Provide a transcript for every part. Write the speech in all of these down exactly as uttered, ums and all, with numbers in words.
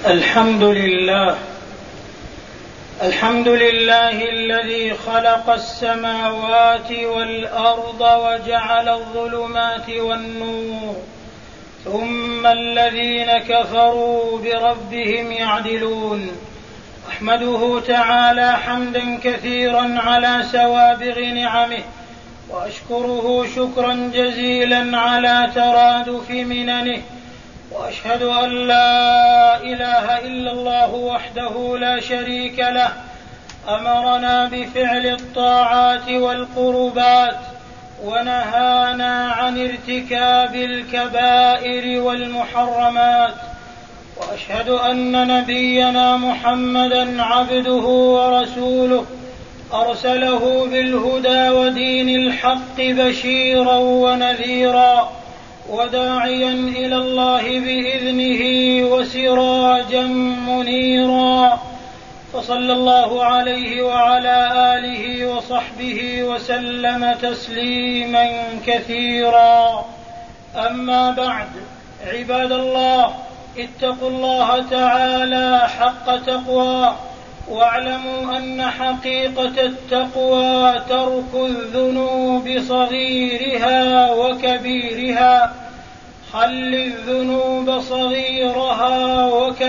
الحمد لله الحمد لله الذي خلق السماوات والأرض وجعل الظلمات والنور ثم الذين كفروا بربهم يعدلون. أحمده تعالى حمدا كثيرا على سوابغ نعمه، وأشكره شكرا جزيلا على ترادف مننه، وأشهد أن لا إله إلا الله وحده لا شريك له أمرنا بفعل الطاعات والقربات، ونهانا عن ارتكاب الكبائر والمحرمات. وأشهد أن نبينا محمدا عبده ورسوله أرسله بالهدى ودين الحق بشيرا ونذيرا وداعيا إلى الله بإذنه وسراجا منيرا، فصلى الله عليه وعلى آله وصحبه وسلم تسليما كثيرا. أما بعد، عباد الله، اتقوا الله تعالى حق تقواه، واعلموا أن حقيقة التقوى ترك الذنوب صغيرها وكبيرها. خل الذنوب صغيرها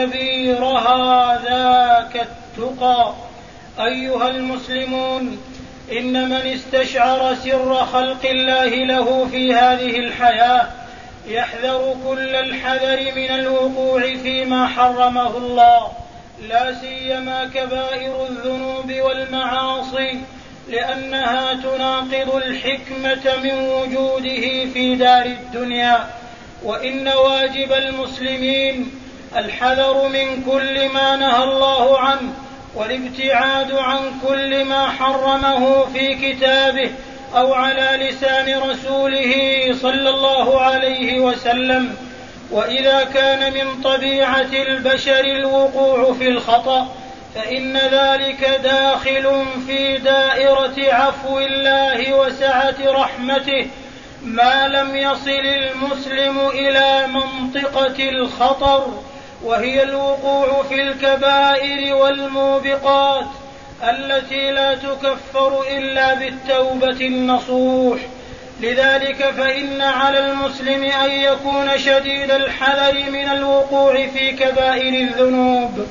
وكبيرها، ذاك التقى. أيها المسلمون، إن من استشعر سر خلق الله له في هذه الحياة يحذر كل الحذر من الوقوع فيما حرمه الله، لا سيما كبائر الذنوب والمعاصي، لأنها تناقض الحكمة من وجوده في دار الدنيا. وإن واجب المسلمين الحذر من كل ما نهى الله عنه، والابتعاد عن كل ما حرمه في كتابه أو على لسان رسوله صلى الله عليه وسلم. وإذا كان من طبيعة البشر الوقوع في الخطأ، فإن ذلك داخل في دائرة عفو الله وسعة رحمته، ما لم يصل المسلم إلى منطقة الخطر، وهي الوقوع في الكبائر والموبقات التي لا تكفر إلا بالتوبة النصوح. لذلك فإن على المسلم أن يكون شديد الحذر من الوقوع في كبائر الذنوب،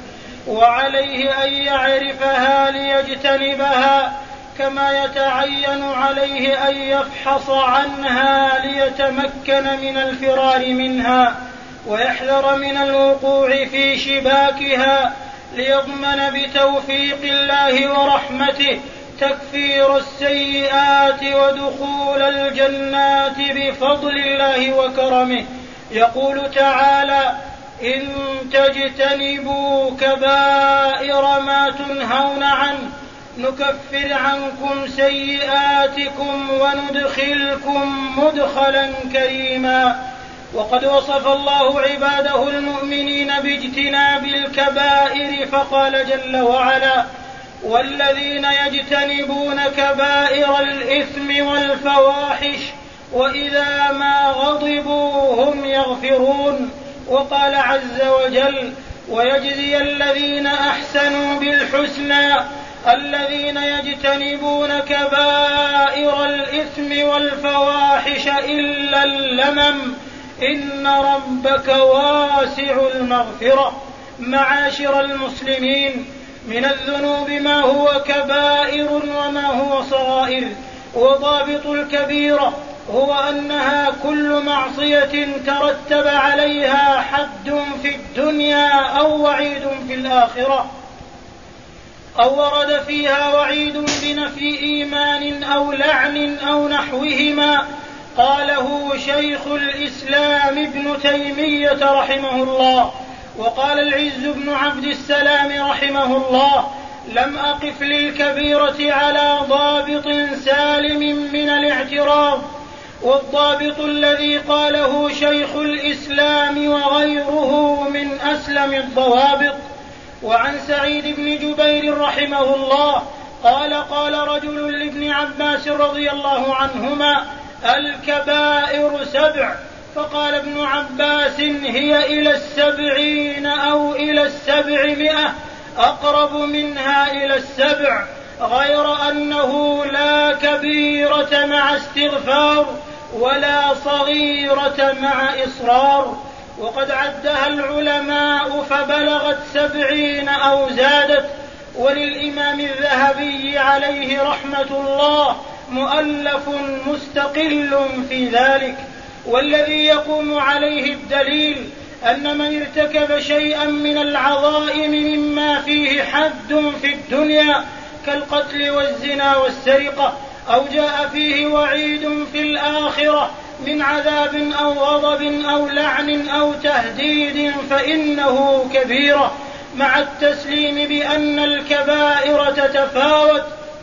وعليه أن يعرفها ليجتنبها، كما يتعين عليه أن يفحص عنها ليتمكن من الفرار منها، ويحذر من الوقوع في شباكها، ليضمن بتوفيق الله ورحمته تكفير السيئات ودخول الجنات بفضل الله وكرمه. يقول تعالى: إن تجتنبوا كبائر ما تنهون عنه نكفر عنكم سيئاتكم وندخلكم مدخلا كريما. وقد وصف الله عباده المؤمنين باجتناب الكبائر، فقال جل وعلا: والذين يجتنبون كبائر الإثم والفواحش وإذا ما غضبوا هم يغفرون. وقال عز وجل: ويجزي الذين أحسنوا بالحسنى الذين يجتنبون كبائر الإثم والفواحش إلا اللمم إن ربك واسع المغفرة. معاشر المسلمين، من الذنوب ما هو كبائر وما هو صغائر، وضابط الكبيرة هو أنها كل معصية ترتب عليها حد في الدنيا أو وعيد في الآخرة، أو ورد فيها وعيد بنفي إيمان أو لعن أو نحوهما. قاله شيخ الإسلام ابن تيمية رحمه الله. وقال العز بن عبد السلام رحمه الله: لم أقف للكبيرة على ضابط سالم من الاعتراض، والضابط الذي قاله شيخ الإسلام وغيره من أسلم الضوابط. وعن سعيد بن جبير رحمه الله قال: قال رجل لابن عباس رضي الله عنهما: الكبائر سبع، فقال ابن عباس: هي إلى السبعين أو إلى السبعمائة، أقرب منها إلى السبع، غير أنه لا كبيرة مع استغفار ولا صغيرة مع إصرار. وقد عدها العلماء فبلغت سبعين أو زادت. وللإمام الذهبي عليه رحمة الله مؤلف مستقل في ذلك. والذي يقوم عليه الدليل أن من ارتكب شيئا من العظائم مما فيه حد في الدنيا كالقتل والزنا والسرقة، أو جاء فيه وعيد في الآخرة من عذاب أو غضب أو لعن أو تهديد فإنه كبيرة، مع التسليم بأن الكبائر تتفاوت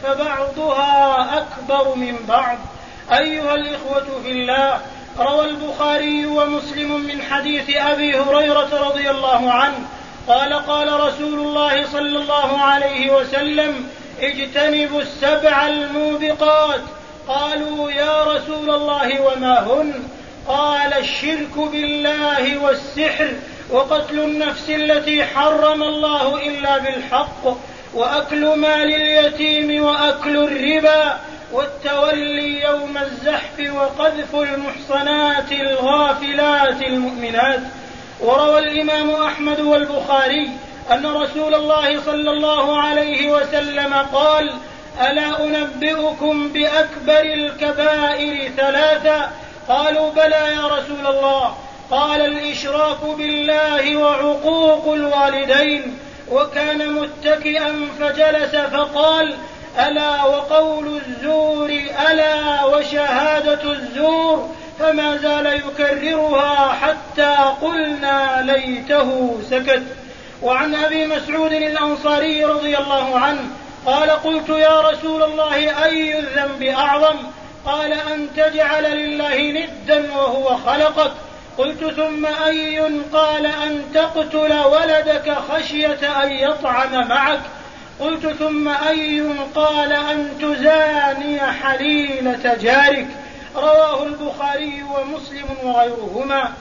فبعضها أكبر من بعض. أيها الإخوة في الله، روى البخاري ومسلم من حديث أبي هريرة رضي الله عنه قال: قال رسول الله صلى الله عليه وسلم: اجتنبوا السبع الموبقات. قالوا: يا رسول الله وما هن؟ قال: الشرك بالله والسحر، وقتل النفس التي حرم الله إلا بالحق، وأكل مال اليتيم، وأكل الربا، والتولي يوم الزحف، وقذف المحصنات الغافلات المؤمنات. وروى الإمام أحمد والبخاري أن رسول الله صلى الله عليه وسلم قال: ألا أنبئكم بأكبر الكبائر ثلاثة؟ قالوا: بلى يا رسول الله. قال: الإشراك بالله، وعقوق الوالدين. وكان متكئا فجلس فقال: ألا وقول الزور، ألا وشهادة الزور، فما زال يكررها حتى قلنا ليته سكت. وعن أبي مسعود الأنصاري رضي الله عنه قال: قلت: يا رسول الله، أي الذنب أعظم؟ قال: أن تجعل لله ندا وهو خلقك. قلت: ثم أي؟ قال: أن تقتل ولدك خشية أن يطعم معك. قلت: ثم أي؟ قال: أن تزاني حليلة جارك. رواه البخاري ومسلم وغيرهما.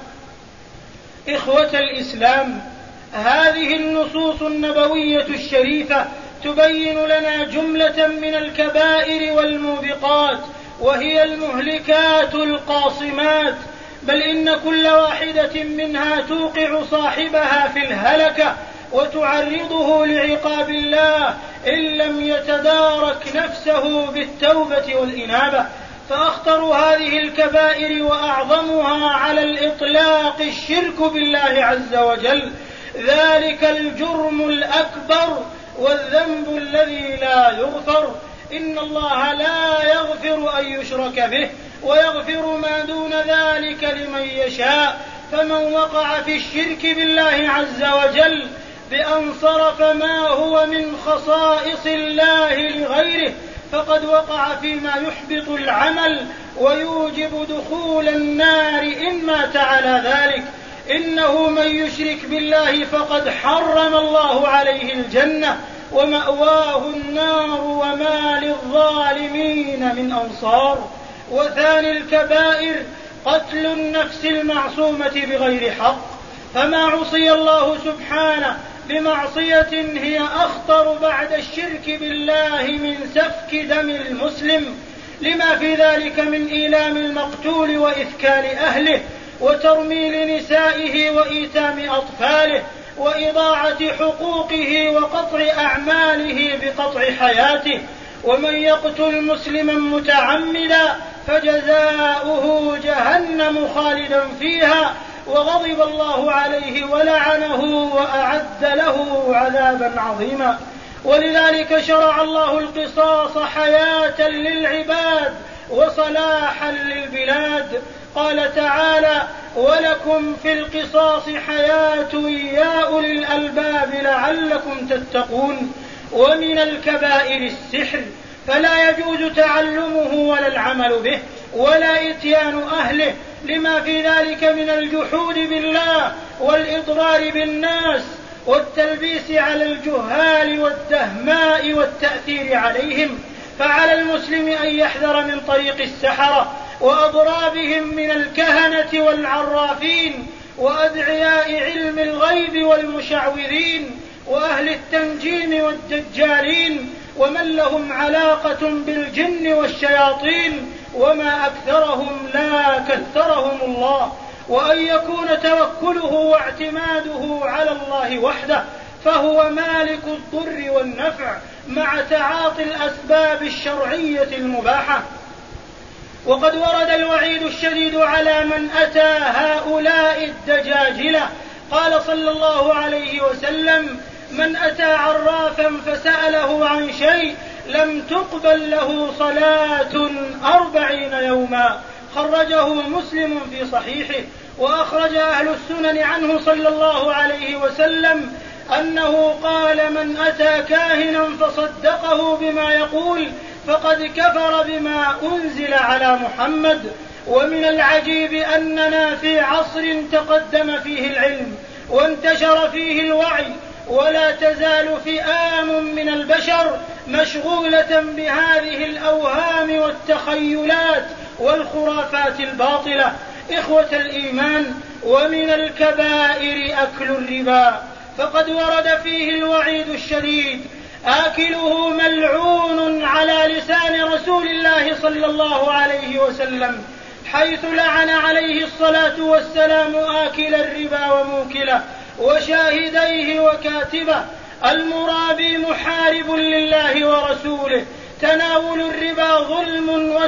إخوة الإسلام، هذه النصوص النبوية الشريفة تبين لنا جملة من الكبائر والموبقات، وهي المهلكات القاصمات، بل إن كل واحدة منها توقع صاحبها في الهلكة وتعرضه لعقاب الله إن لم يتدارك نفسه بالتوبة والإنابة. فأخطر هذه الكبائر وأعظمها على الإطلاق الشرك بالله عز وجل، ذلك الجرم الأكبر والذنب الذي لا يغفر. إن الله لا يغفر أن يشرك به، ويغفر ما دون ذلك لمن يشاء. فمن وقع في الشرك بالله عز وجل بأن صرف ما هو من خصائص الله لغيره فقد وقع فيما يحبط العمل ويوجب دخول النار إن مات على ذلك. إنه من يشرك بالله فقد حرم الله عليه الجنة ومأواه النار وما للظالمين من أنصار. وثاني الكبائر قتل النفس المعصومة بغير حق، فما عصي الله سبحانه بمعصية هي أخطر بعد الشرك بالله من سفك دم المسلم، لما في ذلك من إيلام المقتول وإثكال أهله وترميل نسائه وإيتام أطفاله وإضاعة حقوقه وقطع أعماله بقطع حياته. ومن يقتل مسلما متعمدا فجزاؤه جهنم خالدا فيها وغضب الله عليه ولعنه وأعد له عذابا عظيما. ولذلك شرع الله القصاص حياة للعباد وصلاحا للبلاد. قال تعالى: ولكم في القصاص حياة يا أولي الألباب لعلكم تتقون. ومن الكبائر السحر، فلا يجوز تعلمه ولا العمل به ولا إتيان أهله، لما في ذلك من الجحود بالله والإضرار بالناس والتلبيس على الجهال والدهماء والتأثير عليهم. فعلى المسلم أن يحذر من طريق السحرة وأضرابهم من الكهنة والعرافين وأدعياء علم الغيب والمشعوذين وأهل التنجيم والدجالين ومن لهم علاقة بالجن والشياطين، وما أكثرهم لا كثرهم الله، وأن يكون توكله واعتماده على الله وحده، فهو مالك الضر والنفع مع تعاطي الأسباب الشرعية المباحة. وقد ورد الوعيد الشديد على من أتى هؤلاء الدجاجلة. قال صلى الله عليه وسلم: من أتى عرافا فسأله عن شيء لم تقبل له صلاة أربعين يوما. خرجه مسلم في صحيحه. وأخرج أهل السنن عنه صلى الله عليه وسلم أنه قال: من أتى كاهنا فصدقه بما يقول فقد كفر بما أنزل على محمد. ومن العجيب أننا في عصر تقدم فيه العلم وانتشر فيه الوعي، ولا تزال فئام من البشر مشغولة بهذه الأوهام والتخيلات والخرافات الباطلة. إخوة الإيمان، ومن الكبائر أكل الربا، فقد ورد فيه الوعيد الشديد: آكله ملعون على لسان رسول الله صلى الله عليه وسلم، حيث لعن عليه الصلاة والسلام آكل الربا وموكله وشاهديه وكاتبه. المرابي محارب لله ورسوله. تناول الربا ظلم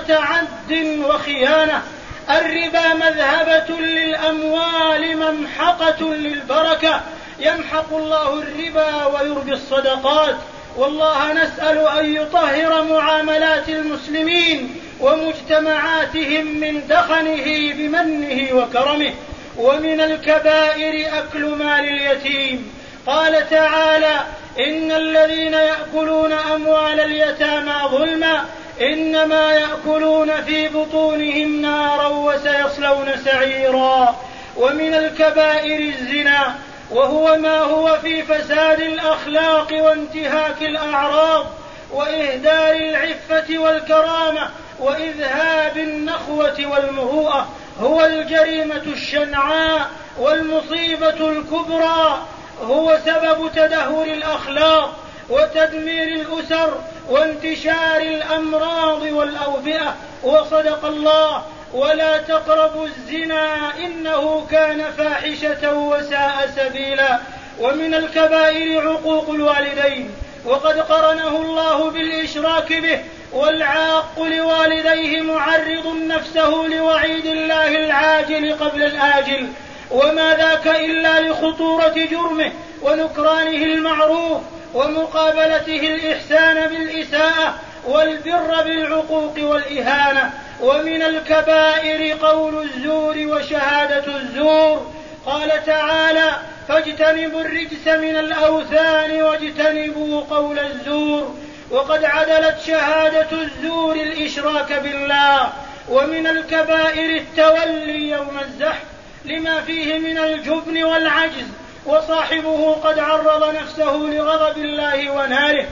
وتعد وخيانة. الربا مذهبة للأموال ممحقة للبركة. يمحق الله الربا ويربي الصدقات. والله نسأل أن يطهر معاملات المسلمين ومجتمعاتهم من دخنه بمنه وكرمه. ومن الكبائر أكل مال اليتيم. قال تعالى: إن الذين يأكلون أموال اليتامى ظلما إنما يأكلون في بطونهم نارا وسيصلون سعيرا. ومن الكبائر الزنا، وهو ما هو في فساد الأخلاق وانتهاك الأعراض وإهدار العفة والكرامة وإذهاب النخوة والمروءة. هو الجريمة الشنعاء والمصيبة الكبرى. هو سبب تدهور الأخلاق وتدمير الأسر وانتشار الأمراض والأوبئة. وصدق الله: ولا تقربوا الزنا إنه كان فاحشة وساء سبيلا. ومن الكبائر عقوق الوالدين، وقد قرنه الله بالإشراك به. والعاق لوالديه معرض نفسه لوعيد الله العاجل قبل الآجل، وما ذاك إلا لخطورة جرمه ونكرانه المعروف ومقابلته الإحسان بالإساءة والبر بالعقوق والإهانة. ومن الكبائر قول الزور وشهادة الزور. قال تعالى: فاجتنبوا الرجس من الأوثان واجتنبوا قول الزور. وقد عدلت شهادة الزور الإشراك بالله. ومن الكبائر التولي يوم الزحف لما فيه من الجبن والعجز، وصاحبه قد عرض نفسه لغضب الله وناره.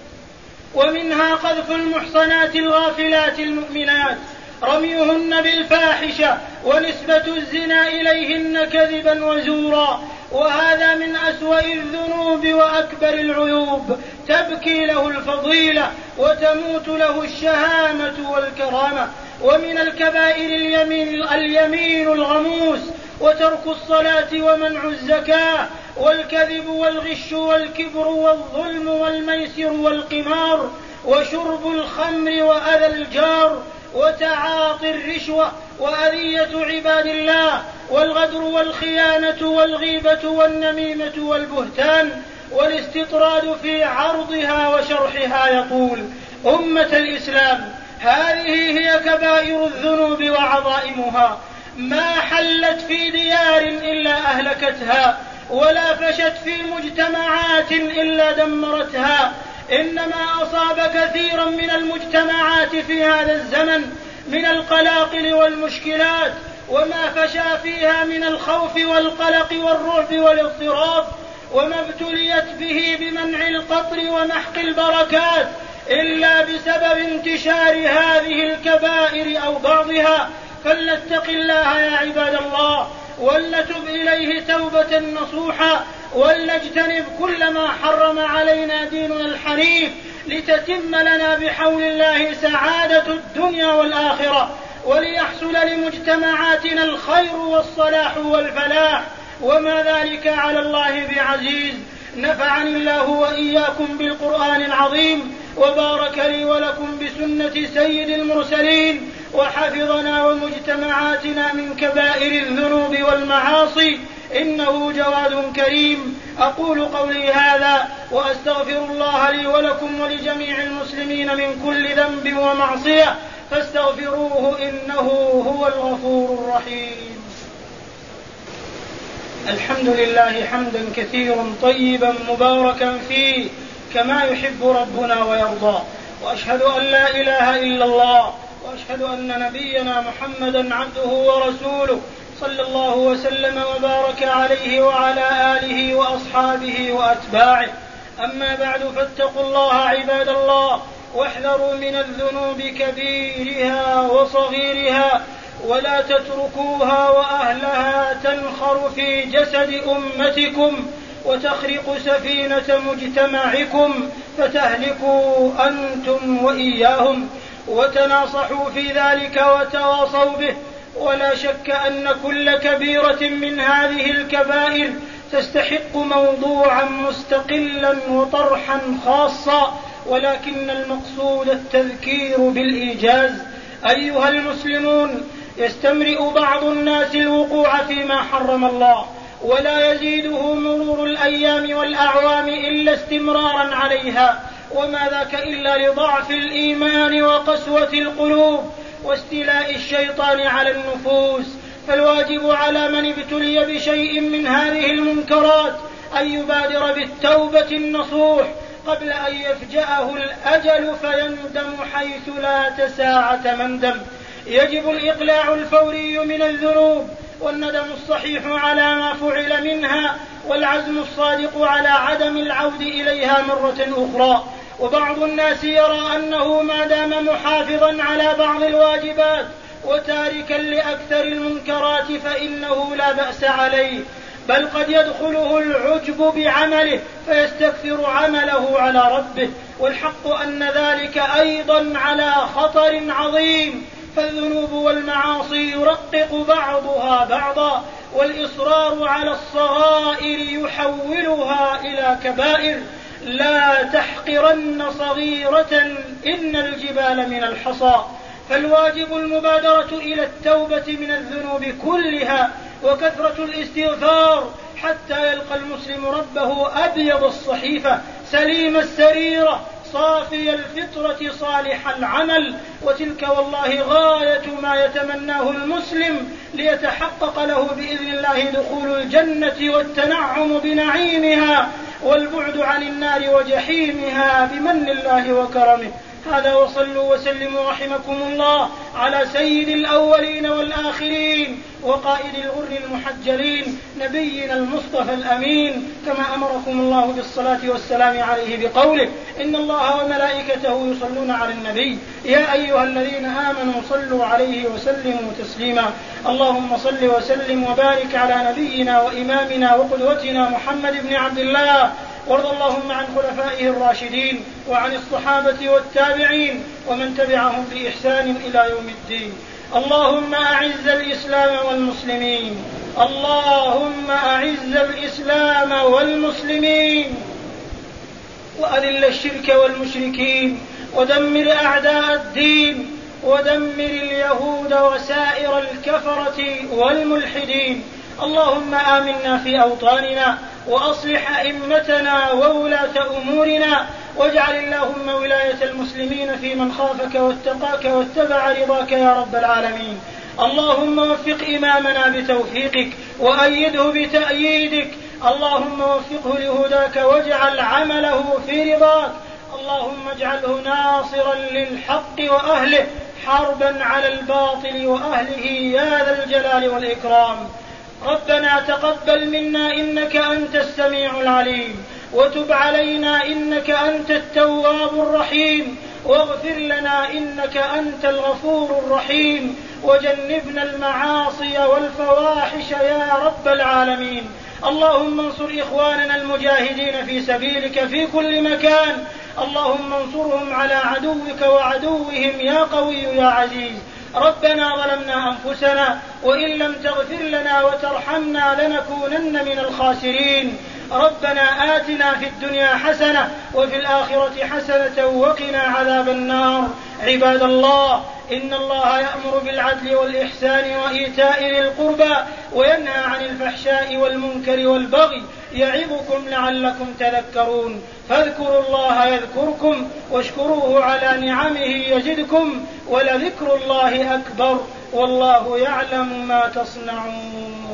ومنها قذف المحصنات الغافلات المؤمنات، رميهن بالفاحشة ونسبة الزنا إليهن كذبا وزورا. وهذا من أسوأ الذنوب وأكبر العيوب، تبكي له الفضيلة وتموت له الشهامة والكرامة. ومن الكبائر اليمين, اليمين الغموس، وترك الصلاة ومنع الزكاة، والكذب والغش والكبر والظلم والميسر والقمار، وشرب الخمر وأذى الجار، وتعاطي الرشوة وأذية عباد الله، والغدر والخيانة والغيبة والنميمة والبهتان، والاستطراد في عرضها وشرحها. يقول: أمة الإسلام، هذه هي كبائر الذنوب وعظائمها، ما حلت في ديار إلا أهلكتها، ولا فشت في مجتمعات إلا دمرتها. إنما أصاب كثيرا من المجتمعات في هذا الزمن من القلاقل والمشكلات، وما فشى فيها من الخوف والقلق والرعب والاضطراب، وما ابتليت به بمنع القطر ومحق البركات، إلا بسبب انتشار هذه الكبائر أو بعضها، فلنتق الله يا عباد الله، ولنتب إليه توبة نصوحا، ولنجتنب كل ما حرم علينا ديننا الحنيف، لتتم لنا بحول الله سعادة الدنيا والآخرة، وليحصل لمجتمعاتنا الخير والصلاح والفلاح، وما ذلك على الله بعزيز. نفعني الله وإياكم بالقرآن العظيم، وبارك لي ولكم بسنة سيد المرسلين، وحفظنا ومجتمعاتنا من كبائر الذنوب والمعاصي، إنه جواد كريم. أقول قولي هذا وأستغفر الله لي ولكم ولجميع المسلمين من كل ذنب ومعصية، فاستغفروه إنه هو الغفور الرحيم. الحمد لله حمدا كثيرا طيبا مباركا فيه كما يحب ربنا ويرضى، وأشهد أن لا إله إلا الله، وأشهد أن نبينا محمدا عبده ورسوله، صلى الله وسلم وبارك عليه وعلى آله وأصحابه وأتباعه. أما بعد، فاتقوا الله عباد الله، واحذروا من الذنوب كبيرها وصغيرها، ولا تتركوها وأهلها تنخر في جسد أمتكم وتخرق سفينة مجتمعكم فتهلكوا أنتم وإياهم. وتناصحوا في ذلك وتواصوا به. ولا شك أن كل كبيرة من هذه الكبائر تستحق موضوعا مستقلا وطرحا خاصا، ولكن المقصود التذكير بالإيجاز. أيها المسلمون، يستمرئ بعض الناس الوقوع فيما حرم الله، ولا يزيده مرور الأيام والأعوام إلا استمرارا عليها، وما ذاك إلا لضعف الإيمان وقسوة القلوب واستيلاء الشيطان على النفوس. فالواجب على من ابتلي بشيء من هذه المنكرات أن يبادر بالتوبة النصوح قبل أن يفجأه الأجل فيندم حيث لا تساعة مندم. يجب الإقلاع الفوري من الذنوب، والندم الصحيح على ما فعل منها، والعزم الصادق على عدم العود إليها مرة أخرى. وبعض الناس يرى أنه ما دام محافظا على بعض الواجبات وتاركا لأكثر المنكرات فإنه لا بأس عليه، بل قد يدخله العجب بعمله فيستكثر عمله على ربه، والحق أن ذلك أيضا على خطر عظيم. فالذنوب والمعاصي يرقق بعضها بعضا، والإصرار على الصغائر يحولها إلى كبائر. لا تحقرن صغيرة إن الجبال من الحصى. فالواجب المبادرة إلى التوبة من الذنوب كلها وكثرة الاستغفار حتى يلقى المسلم ربه أبيض الصحيفة سليم السريرة صافي الفطرة صالح العمل. وتلك والله غاية ما يتمناه المسلم ليتحقق له بإذن الله دخول الجنة والتنعم بنعيمها والبعد عن النار وجحيمها بمن الله وكرمه. هذا، وصلوا وسلموا رحمكم الله على سيد الأولين والآخرين وقائد الغر المحجلين نبينا المصطفى الأمين، كما أمركم الله بالصلاة والسلام عليه بقوله: إن الله وملائكته يصلون على النبي يا أيها الذين آمنوا صلوا عليه وسلموا تسليما. اللهم صل وسلم وبارك على نبينا وإمامنا وقدوتنا محمد بن عبد الله، وارض اللهم عن خلفائه الراشدين وعن الصحابة والتابعين ومن تبعهم بإحسان إلى يوم الدين. اللهم أعز الإسلام والمسلمين، اللهم أعز الإسلام والمسلمين، وأذل الشرك والمشركين، ودمر أعداء الدين، ودمر اليهود وسائر الكفرة والملحدين. اللهم آمنا في أوطاننا، وأصلح أئمتنا وولاة أمورنا، واجعل اللهم ولاية المسلمين في من خافك واتقاك واتبع رضاك يا رب العالمين. اللهم وفق إمامنا بتوفيقك وأيده بتأييدك، اللهم وفقه لهداك واجعل عمله في رضاك، اللهم اجعله ناصرا للحق وأهله حربا على الباطل وأهله يا ذا الجلال والإكرام. ربنا تقبل منا إنك أنت السميع العليم، وتب علينا إنك أنت التواب الرحيم. واغفر لنا إنك أنت الغفور الرحيم، وجنبنا المعاصي والفواحش يا رب العالمين. اللهم انصر إخواننا المجاهدين في سبيلك في كل مكان، اللهم انصرهم على عدوك وعدوهم يا قوي يا عزيز. ربنا ظلمنا أنفسنا وإن لم تغفر لنا وترحمنا لنكونن من الخاسرين. ربنا آتنا في الدنيا حسنة وفي الآخرة حسنة وقنا عذاب النار. عباد الله، إن الله يأمر بالعدل والإحسان وإيتاء ذي القربى وينهى عن الفحشاء والمنكر والبغي يعظكم لعلكم تذكرون. فاذكروا الله يذكركم واشكروه على نعمه يزدكم ولذكر الله أكبر والله يعلم ما تصنعون.